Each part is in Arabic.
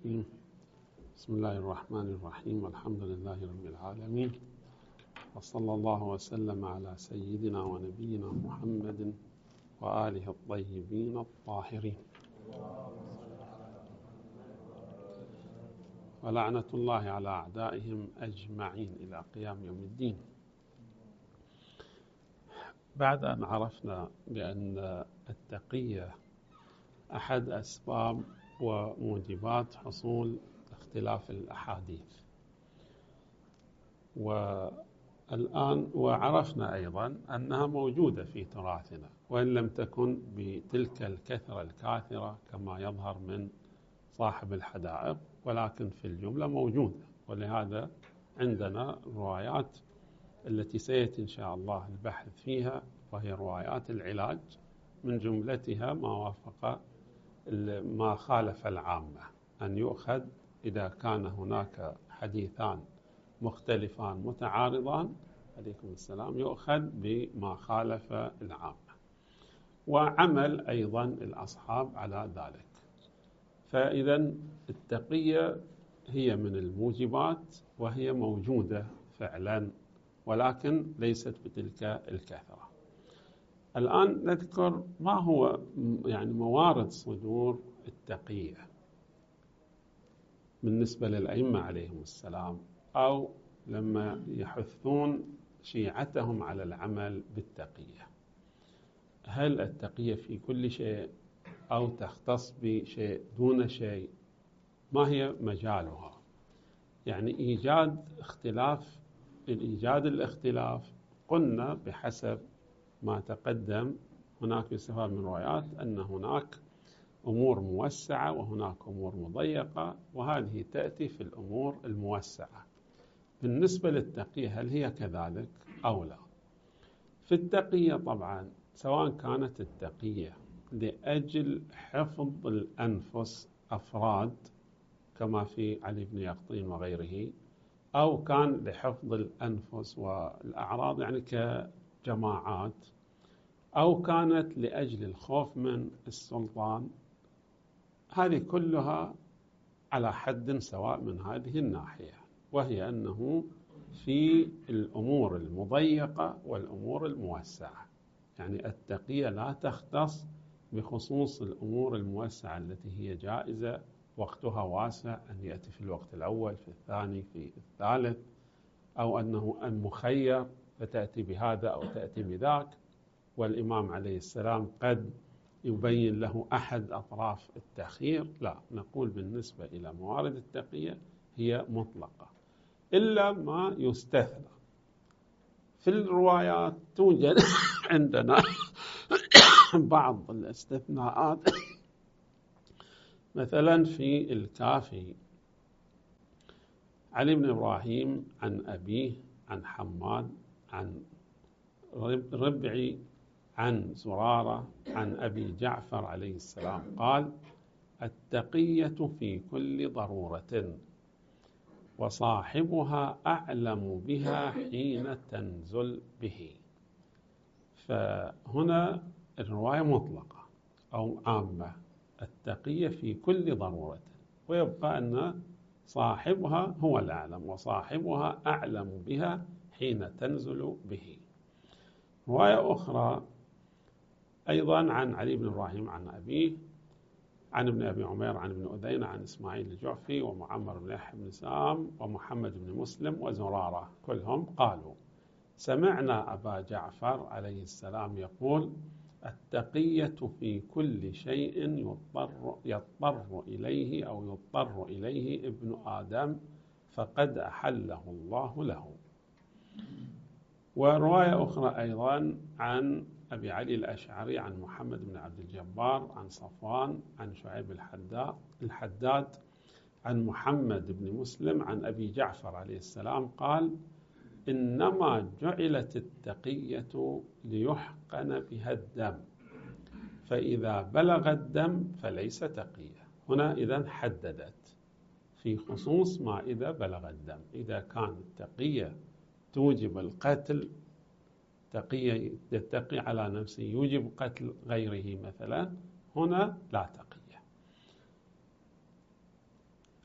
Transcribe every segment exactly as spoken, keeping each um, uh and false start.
بسم الله الرحمن الرحيم، والحمد لله رب العالمين، وصلى الله وسلم على سيدنا ونبينا محمد وآله الطيبين الطاهرين، ولعنة الله على أعدائهم أجمعين إلى قيام يوم الدين. بعد أن عرفنا بأن التقية أحد أسباب وموجبات حصول اختلاف الأحاديث، والآن وعرفنا أيضا أنها موجودة في تراثنا، وإن لم تكن بتلك الكثرة الكاثرة كما يظهر من صاحب الحدائق، ولكن في الجملة موجودة. ولهذا عندنا الروايات التي سيأتي إن شاء الله البحث فيها، وهي روايات العلاج، من جملتها ما وافق ما خالف العامة، أن يؤخذ إذا كان هناك حديثان مختلفان متعارضان، عليكم السلام، يؤخذ بما خالف العامة، وعمل أيضا الأصحاب على ذلك. فإذا التقية هي من الموجبات، وهي موجودة فعلا، ولكن ليست بتلك الكثرة. الآن نذكر ما هو يعني موارد صدور التقية بالنسبة للأئمة عليهم السلام، أو لما يحثون شيعتهم على العمل بالتقية. هل التقية في كل شيء أو تختص بشيء دون شيء؟ ما هي مجالها؟ يعني إيجاد اختلاف، الإيجاد الاختلاف قلنا بحسب ما تقدم هناك يستفاد من روايات أن هناك أمور موسعة وهناك أمور مضيقة، وهذه تأتي في الأمور الموسعة. بالنسبة للتقية هل هي كذلك أو لا؟ في التقية طبعا سواء كانت التقية لأجل حفظ الأنفس أفراد كما في علي بن يقطين وغيره، أو كان لحفظ الأنفس والأعراض يعني كجماعات، أو كانت لأجل الخوف من السلطان، هذه كلها على حد سواء من هذه الناحية، وهي أنه في الأمور المضيقة والأمور الموسعة. يعني التقية لا تختص بخصوص الأمور الموسعة التي هي جائزة، وقتها واسع، أن يأتي في الوقت الأول، في الثاني، في الثالث، أو أنه مخير فتأتي بهذا أو تأتي بذاك، والإمام عليه السلام قد يبين له أحد أطراف التخيير. لا، نقول بالنسبة إلى موارد التقية هي مطلقة، إلا ما يستثنى. في الروايات توجد عندنا بعض الاستثناءات، مثلا في الكافي علي بن إبراهيم عن أبيه عن حماد عن ربعي عن زرارة عن أبي جعفر عليه السلام قال: التقية في كل ضرورة، وصاحبها أعلم بها حين تنزل به. فهنا الرواية مطلقة أو عامة، التقية في كل ضرورة، ويبقى أن صاحبها هو الأعلم، وصاحبها أعلم بها حين تنزل به. رواية أخرى أيضا عن علي بن إبراهيم عن أبيه عن ابن أبي عمير عن ابن أذينة عن إسماعيل الجعفي ومعمر بن يحيى بن سام ومحمد بن مسلم وزرارة، كلهم قالوا: سمعنا أبا جعفر عليه السلام يقول: التقية في كل شيء يضطر, يضطر إليه أو يضطر إليه ابن آدم فقد أحله الله له. ورواية أخرى أيضا عن أبي علي الأشعري عن محمد بن عبد الجبار عن صفوان عن شعيب الحداد عن محمد بن مسلم عن أبي جعفر عليه السلام قال: إنما جعلت التقية ليحقن بها الدم، فإذا بلغ الدم فليس تقية. هنا إذن حددت في خصوص ما إذا بلغ الدم. إذا كان التقية توجب القتل، تقية يتقي على نفسه يوجب قتل غيره مثلا، هنا لا تقية.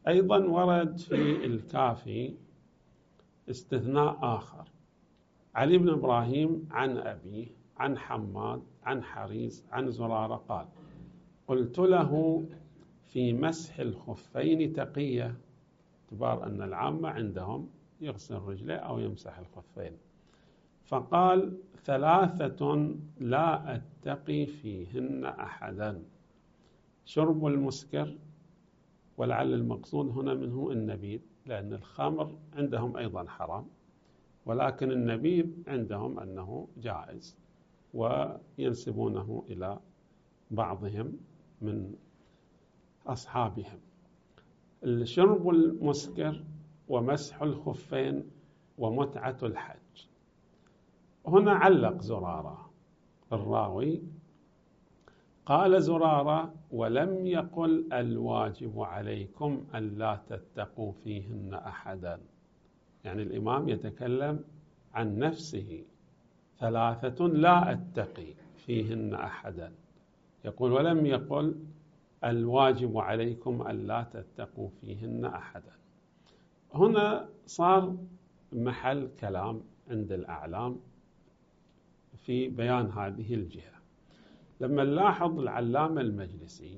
أيضا ورد في الكافي استثناء آخر. علي بن إبراهيم عن أبيه عن حماد عن حريز عن زرارة قال: قلت له في مسح الخفين تقية، باعتبار أن العامة عندهم يغسل رجله أو يمسح الخفين، فقال: ثلاثة لا أتقي فيهن أحدا: شرب المسكر، ولعل المقصود هنا منه النبيذ، لأن الخمر عندهم أيضا حرام، ولكن النبيذ عندهم أنه جائز، وينسبونه إلى بعضهم من أصحابهم. الشرب المسكر ومسح الخفين ومتعة الحج. هنا علق زرارة الراوي، قال زرارة: ولم يقل الواجب عليكم أن لا تتقوا فيهن أحدا. يعني الإمام يتكلم عن نفسه، ثلاثة لا أتقي فيهن أحدا، يقول ولم يقل الواجب عليكم أن لا تتقوا فيهن أحدا. هنا صار محل كلام عند الأعلام في بيان هذه الجهة. لما نلاحظ العلامة المجلسي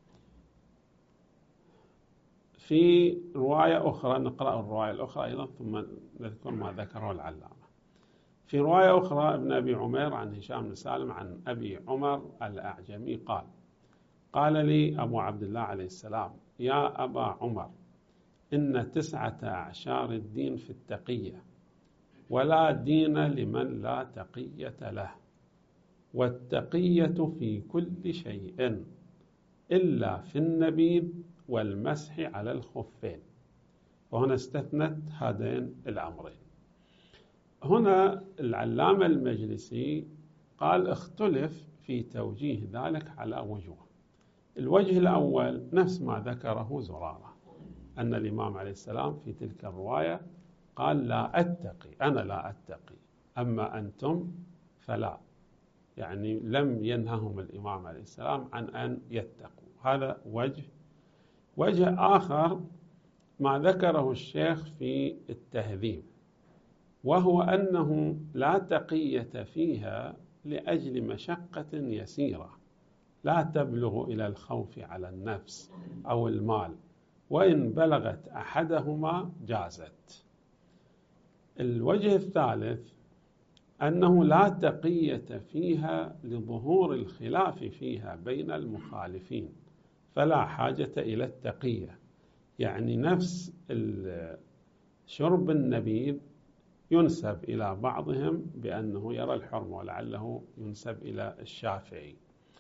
في رواية أخرى، نقرأ الرواية الأخرى أيضا ثم نذكر ما ذكره العلامة. في رواية أخرى ابن أبي عمير عن هشام بن سالم عن أبي عمر الأعجمي قال: قال لي أبو عبد الله عليه السلام: يا أبا عمر، إن تسعة أعشار الدين في التقية، ولا دين لمن لا تقية له، والتقية في كل شيء إلا في النبيذ والمسح على الخفين. وهنا استثنت هذين الأمرين. هنا العلامة المجلسي قال: اختلف في توجيه ذلك على وجوه. الوجه الأول نفس ما ذكره زرارة، أن الإمام عليه السلام في تلك الرواية قال: لا أتقي، أنا لا أتقي، أما أنتم فلا. يعني لم ينههم الإمام عليه السلام عن أن يتقوا. هذا وجه. وجه آخر ما ذكره الشيخ في التهذيب، وهو أنه لا تقية فيها لأجل مشقة يسيرة لا تبلغ إلى الخوف على النفس أو المال، وإن بلغت أحدهما جازت. الوجه الثالث أنه لا تقية فيها لظهور الخلاف فيها بين المخالفين، فلا حاجة إلى التقية. يعني نفس شرب النبيذ ينسب إلى بعضهم بأنه يرى الحرمة، ولعله ينسب إلى الشافعي.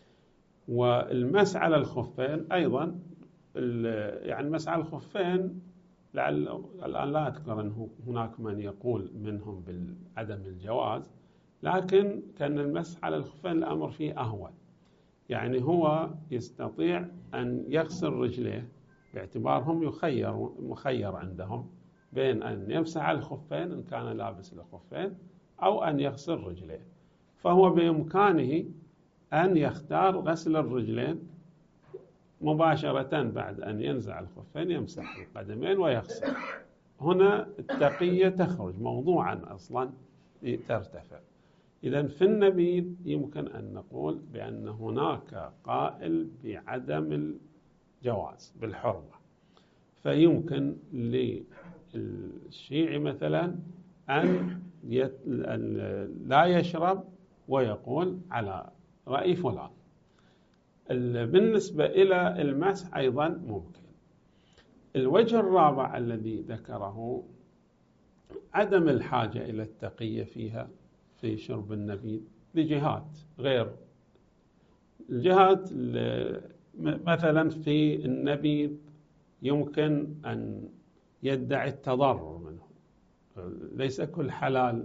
والمسح على الخفين أيضا، يعني مسح على الخفين لعل الآن لا أذكر أنه هناك من يقول منهم بعدم الجواز، لكن كان المسح على الخفين الأمر فيه أهون. يعني هو يستطيع أن يغسل رجليه، باعتبارهم يخير مخير عندهم بين أن يمسح على الخفين إن كان لابس الخفين أو أن يغسل رجليه، فهو بإمكانه أن يختار غسل الرجلين مباشرة بعد أن ينزع الخفين، يمسح القدمين ويغسل. هنا التقية تخرج موضوعا أصلا ترتفع. إذن في النبيذ يمكن أن نقول بأن هناك قائل بعدم الجواز بالحرمة، فيمكن للشيعي مثلا أن لا يشرب ويقول على رأي فلان. بالنسبة إلى المسح أيضا ممكن. الوجه الرابع الذي ذكره عدم الحاجة إلى التقية فيها في شرب النبيذ لجهات غير الجهات. مثلا في النبيذ يمكن أن يدعي التضرر منه، ليس كل حلال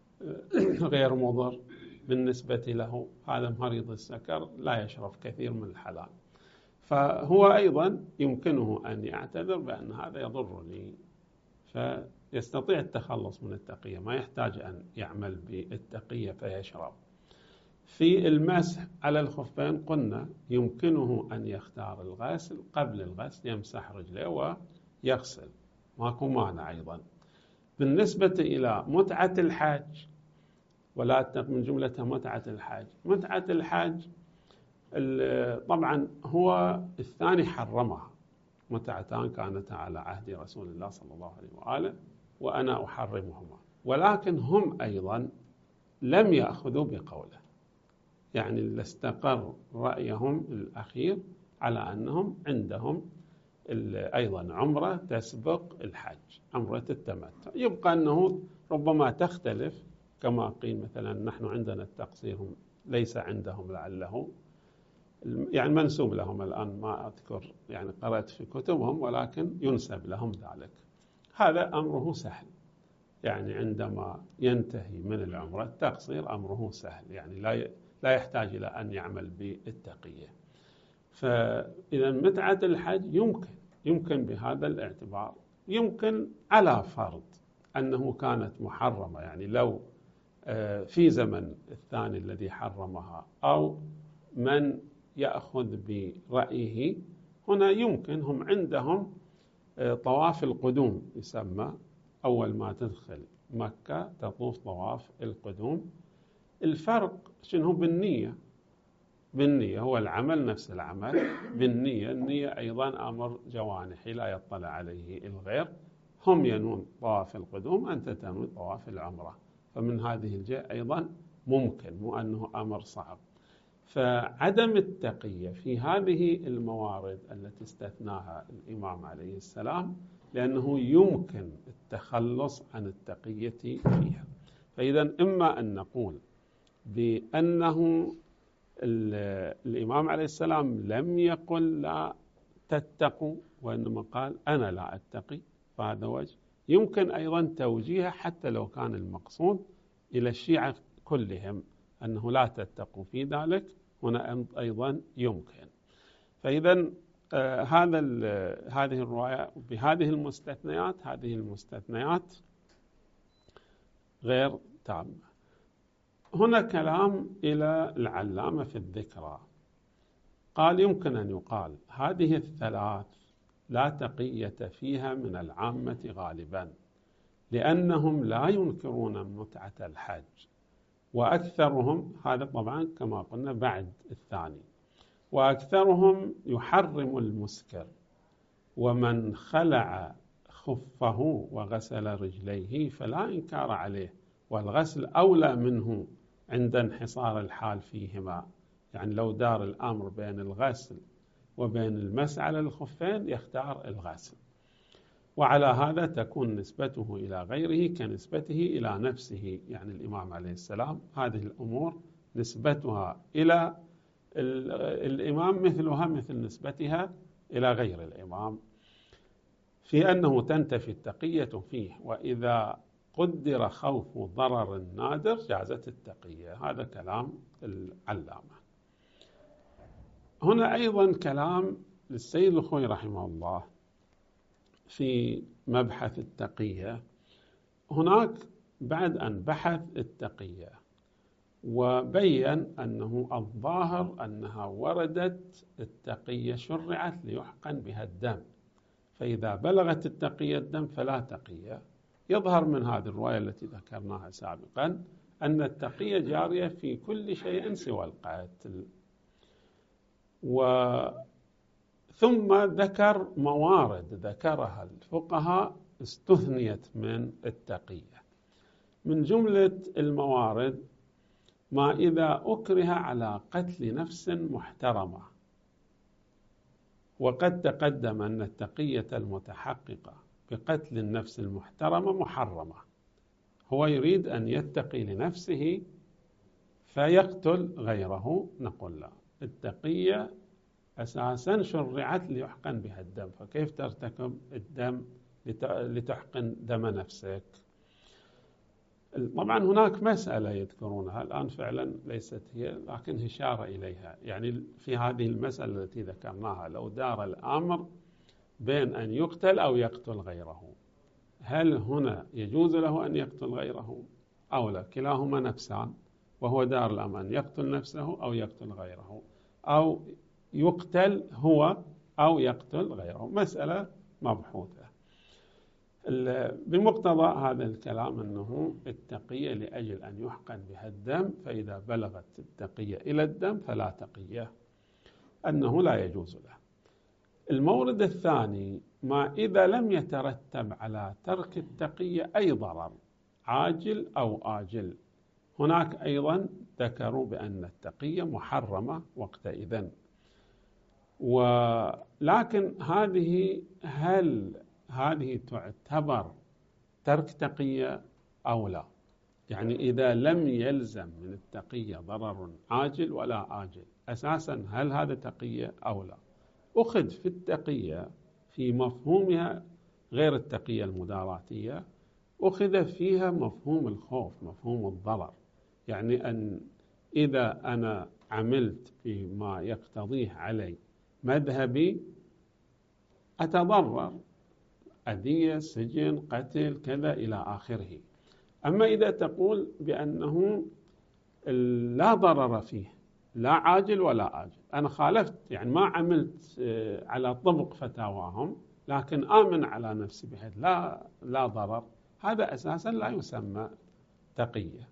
غير مضر بالنسبة له، هذا مريض السكر لا يشرب كثير من الحلال، فهو أيضا يمكنه أن يعتذر بأن هذا يضرني، فيستطيع التخلص من التقية، ما يحتاج أن يعمل بالتقية فيشرب. في المسح على الخفين قلنا يمكنه أن يختار الغسل، قبل الغسل يمسح رجله يغسل، ماكو مانع أيضا. بالنسبة إلى متعة الحج، ولا من جملتها متعة الحج، متعة الحج طبعا هو الثاني حرمها، متعتان كانتا على عهد رسول الله صلى الله عليه وآله وأنا أحرمهما، ولكن هم أيضا لم يأخذوا بقوله، يعني لاستقر رأيهم الأخير على أنهم عندهم أيضا عمرة تسبق الحج، عمرة التمتع. يبقى أنه ربما تختلف، كما قيل مثلا نحن عندنا التقصير، هم ليس عندهم لعله، يعني منسوب لهم الآن، ما أذكر يعني قرأت في كتبهم، ولكن ينسب لهم ذلك. هذا أمره سهل، يعني عندما ينتهي من العمرة التقصير أمره سهل، يعني لا لا يحتاج إلى أن يعمل بالتقية. فإذا متعة الحج يمكن يمكن بهذا الاعتبار، يمكن على فرض أنه كانت محرمة، يعني لو في زمن الثاني الذي حرمها أو من يأخذ برأيه، هنا يمكن هم عندهم طواف القدوم يسمى، أول ما تدخل مكة تطوف طواف القدوم. الفرق شنو؟ بالنية، بالنية هو العمل نفس العمل بالنية. النية أيضا أمر جوانحي لا يطلع عليه الغير، هم ينون طواف القدوم، أنت تنوي طواف العمرة، فمن هذه الجهة أيضا ممكن، مو أنه أمر صعب. فعدم التقية في هذه الموارد التي استثناها الإمام عليه السلام، لأنه يمكن التخلص عن التقية فيها. فإذا إما أن نقول بأنه الإمام عليه السلام لم يقل لا تتقوا، وإنما قال أنا لا أتقي، فهذا وجه. يمكن أيضا توجيه حتى لو كان المقصود إلى الشيعة كلهم أنه لا تتقوا في ذلك، هنا أيضا يمكن. فإذا آه هذا هذه الرواية بهذه المستثنيات، هذه المستثنيات غير تامة. هنا كلام إلى العلامة في الذكرى، قال يمكن أن يقال هذه الثلاث لا تقية فيها من العامة غالبا، لأنهم لا ينكرون متعة الحج، وأكثرهم، هذا طبعا كما قلنا بعد الثاني، وأكثرهم يحرم المسكر، ومن خلع خفه وغسل رجليه فلا إنكار عليه، والغسل أولى منه عند انحصار الحال فيهما. يعني لو دار الأمر بين الغسل وبين المسح على الخفين يختار الغسل، وعلى هذا تكون نسبته إلى غيره كنسبته إلى نفسه. يعني الإمام عليه السلام هذه الأمور نسبتها إلى الإمام مثلها مثل نسبتها إلى غير الإمام، في أنه تنتفي التقية فيه، وإذا قدر خوف ضرر نادر جازت التقية. هذا كلام العلامة. هنا أيضا كلام للسيد الخوئي رحمه الله في مبحث التقية. هناك بعد أن بحث التقية وبين أنه الظاهر أنها وردت التقية شرعت ليحقن بها الدم، فإذا بلغت التقية الدم فلا تقية. يظهر من هذه الرواية التي ذكرناها سابقا أن التقية جارية في كل شيء سوى القتل. و ثم ذكر موارد ذكرها الفقهاء استثنيت من التقية. من جملة الموارد ما إذا أكره على قتل نفس محترمة، وقد تقدم أن التقية المتحققة بقتل النفس المحترمة محرمة. هو يريد أن يتقي لنفسه فيقتل غيره، نقول لا، التقية أساسا شرعت ليحقن بها الدم، فكيف ترتكب الدم لتحقن دم نفسك؟ طبعا هناك مسألة يذكرونها الآن فعلا ليست هي، لكن إشارة إليها. يعني في هذه المسألة التي ذكرناها، لو دار الأمر بين أن يقتل أو يقتل غيره، هل هنا يجوز له أن يقتل غيره أو لا؟ كلاهما نفسان، وهو دار الأمر أن يقتل نفسه أو يقتل غيره، أو يقتل هو أو يقتل غيره، مسألة مبحوثة. بمقتضى هذا الكلام أنه التقية لأجل أن يحقن بها الدم، فإذا بلغت التقية إلى الدم فلا تقية، أنه لا يجوز له. المورد الثاني ما إذا لم يترتب على ترك التقية أي ضرر عاجل أو آجل، هناك أيضا ذكروا بأن التقية محرمة وقتئذ. ولكن هذه هل هذه تعتبر ترك تقية أو لا؟ يعني إذا لم يلزم من التقية ضرر عاجل ولا آجل، أساسا هل هذا تقية أو لا؟ أخذ في التقية في مفهومها غير التقية المداراتية، أخذ فيها مفهوم الخوف، مفهوم الضرر. يعني أن إذا أنا عملت بما يقتضيه علي مذهبي أتضرر، أذية، سجن، قتل، كذا إلى آخره. أما إذا تقول بأنه لا ضرر فيه، لا عاجل ولا آجل، أنا خالفت، يعني ما عملت على طبق فتاواهم، لكن آمن على نفسي بحيث لا لا ضرر، هذا أساسا لا يسمى تقية.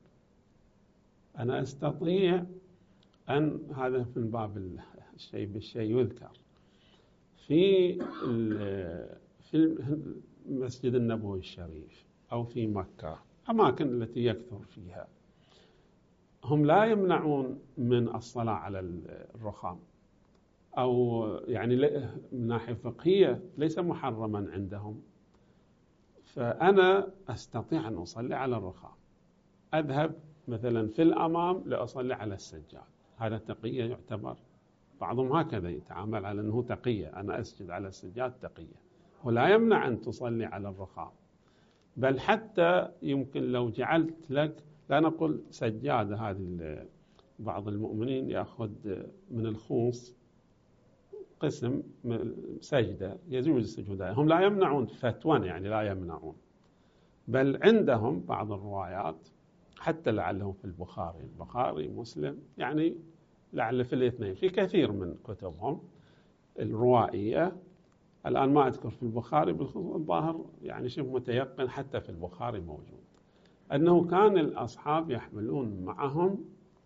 أنا أستطيع أن هذا من باب الشيء بالشيء يذكر في في المسجد النبوي الشريف أو في مكة، أماكن التي يكثر فيها، هم لا يمنعون من الصلاة على الرخام، أو يعني من ناحية فقهية ليس محرما عندهم، فأنا أستطيع أن أصلي على الرخام، أذهب مثلا في الأمام لأصلي على السجاد، هذا تقية يعتبر؟ بعضهم هكذا يتعامل على أنه تقية، أنا أسجد على السجاد تقية، ولا يمنع أن تصلي على الرخام. بل حتى يمكن لو جعلت لك، لا نقول سجادة، هذه بعض المؤمنين يأخذ من الخوص قسم سجدة يجوز السجود، هم لا يمنعون فتوى، يعني لا يمنعون، بل عندهم بعض الروايات حتى لعلهم في البخاري البخاري مسلم، يعني لعل في الاثنين، في كثير من كتبهم الروائية، الآن ما أذكر في البخاري بالخصوص، الظاهر يعني شبه متيقن حتى في البخاري موجود، أنه كان الأصحاب يحملون معهم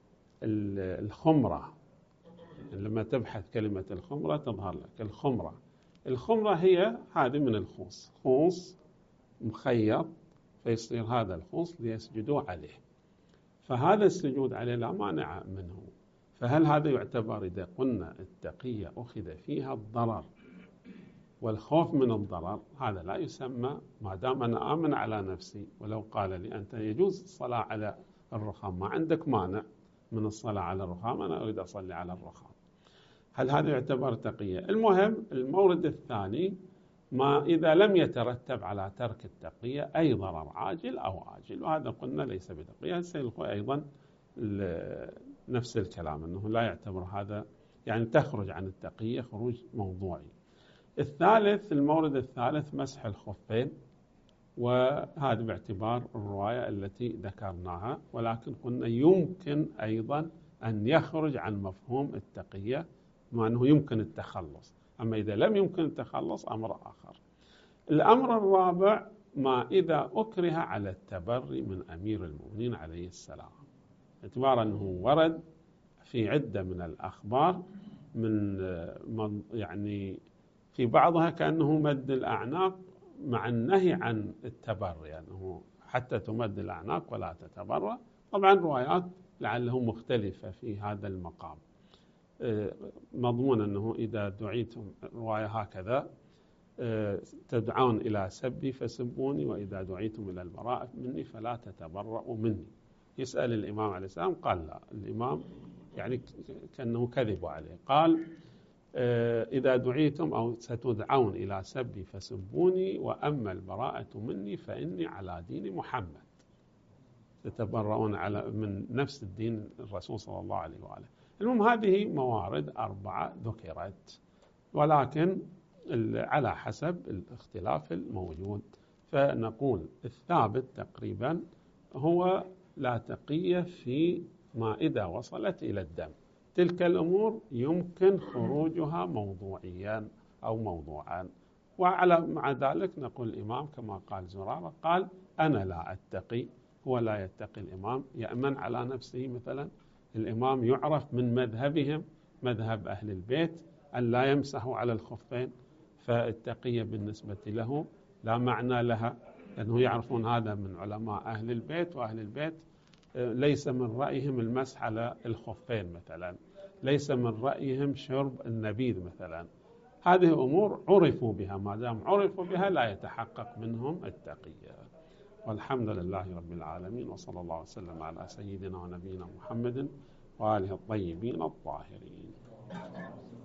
الخمرة. لما تبحث كلمة الخمرة تظهر لك الخمرة. الخمرة هي هذه من الخوص، خوص مخيط، فيصير هذا الخوص ليسجدوا عليه، فهذا السجود عليه لا مانع منه. فهل هذا يعتبر، إذا قلنا التقية أخذ فيها الضرر والخوف من الضرر، هذا لا يسمى، ما دام أنا آمن على نفسي، ولو قال لي أنت يجوز الصلاة على الرخام، ما عندك مانع من الصلاة على الرخام، أنا أريد أصلي على الرخام، هل هذا يعتبر تقية؟ المهم المورد الثاني ما إذا لم يترتب على ترك التقية أي ضرر عاجل أو آجل، وهذا قلنا ليس بتقية. سيلقوا أيضا نفس الكلام، أنه لا يعتبر هذا، يعني تخرج عن التقية خروج موضوعي. الثالث، المورد الثالث مسح الخفين، وهذا باعتبار الرواية التي ذكرناها، ولكن قلنا يمكن أيضا أن يخرج عن مفهوم التقية، مع أنه يمكن التخلص. أما إذا لم يمكن التخلص أمر آخر. الأمر الرابع ما إذا أكره على التبري من أمير المؤمنين عليه السلام، اعتبارا أنه ورد في عدة من الأخبار من يعني في بعضها كأنه مد الأعناق مع النهي عن التبري، يعني حتى تمد الأعناق ولا تتبرى. طبعا روايات لعله مختلفة في هذا المقام، مضمون أنه إذا دعيتم، رواية هكذا، تدعون إلى سبي فسبوني، وإذا دعيتم إلى البراءة مني فلا تتبرؤوا مني. يسأل الإمام عليه السلام، قال لا، الإمام يعني كأنه كذب عليه، قال إذا دعيتم أو ستدعون إلى سبي فسبوني، وأما البراءة مني فإني على دين محمد، تتبرؤون على من نفس الدين الرسول صلى الله عليه وآله. المهم هذه موارد أربعة ذكرت، ولكن على حسب الاختلاف الموجود، فنقول الثابت تقريبا هو لا تقية في ما إذا وصلت إلى الدم. تلك الأمور يمكن خروجها موضوعيا أو موضوعا، وعلى مع ذلك نقول الإمام كما قال زرارة قال أنا لا أتقي، هو لا يتقي الإمام، يأمن على نفسه. مثلا الإمام يعرف من مذهبهم مذهب أهل البيت أن لا يمسحوا على الخفين، فالتقية بالنسبة له لا معنى لها، لأنه يعرفون هذا من علماء أهل البيت، وأهل البيت ليس من رأيهم المسح على الخفين مثلا، ليس من رأيهم شرب النبيذ مثلا. هذه أمور عرفوا بها، ما دام عرفوا بها لا يتحقق منهم التقية. والحمد لله رب العالمين، وصلى الله وسلم على سيدنا ونبينا محمد وآله الطيبين الطاهرين.